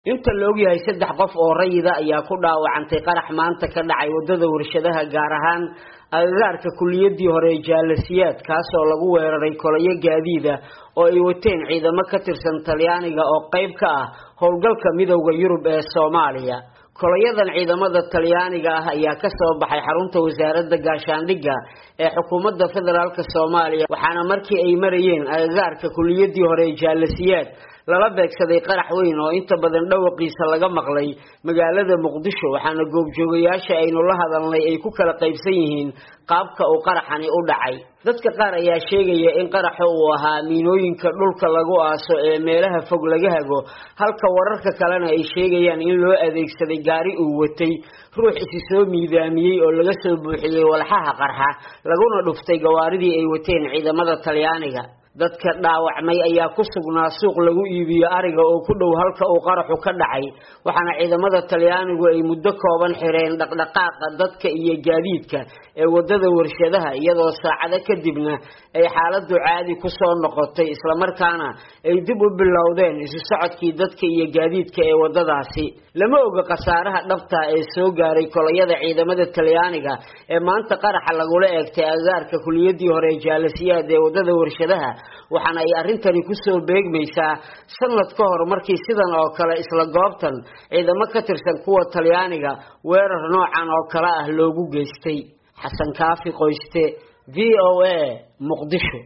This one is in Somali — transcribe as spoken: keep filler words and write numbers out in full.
inta la og yahay saddex qof oo rayida ayaa ku dhaawacantay qarax maanta ka dhacay wadada warshadaha gaar ahaan agagaarka kuliyadii hore jaalasiyaad kaas oo lagu weeraray kolayo gaadiida oo ay wateen ciidamo ka tirsan Talyaaniga oo qayb ka ah howlgalka midowga Yurub ee Soomaaliya kolayadan ciidamada Talyaaniga ah ayaa ka soo baxay xarunta wasaaradda gaashaandhigga ee xukuumadda federaalka Soomaaliya waxaana markii ay marayeen agagaarka kuliyadii hore jaalasiyaad lala beegsaday qarax weyn oo inta badan dhawaqiisa laga maqlay magaalada Muqdisho waxaana goobjoogayaasha aynu la hadalnay ay ku kala qaybsan yihiin qaabka uu qaraxani u dhacay dadka qaar ayaa sheegaya in qaraxu uu ahaa miinooyinka dhulka lagu aaso ee meelaha fog laga hago halka wararka kalena ay sheegayaan in loo adeegsaday gaari uu watay ruux isi soo miidaamiyay oo laga soo buuxiyay walxaha qarxa laguna dhuftay gawaaridii ay wateen ciidamada Talyaaniga dadka dhaawacmay ayaa ku sugnaa suuq lagu iibiyo ariga oo ku dhow halka uu qaraxu ka dhacay waxaana ciidamada Talyaanigu ay muddo kooban xireen dhaqdhaqaaqa dadka iyo gaadiidka ee wadada warshadaha iyadoo saacado kadibna ay xaaladdu caadi ku soo noqotay isla markaana ay dib u bilowdeen isu socodkii dadka iyo gaadiidka ee wadadaasi lama oga qasaaraha dhabta ee soo gaaray kolayada ciidamada Talyaaniga ee maanta qaraxa lagu eegtay agaarka kuliyadii hore jaalasiyaad ee wadada warshadaha waxaana ay arintani ku soo beegmaysaa sanad ka hor markii sidan oo kale isla goobtan ciidamo ka tirsan kuwa Talyaaniga weerar noocan oo kale ah loogu geystay xasan kaafi qoyste V O A Muqdisho.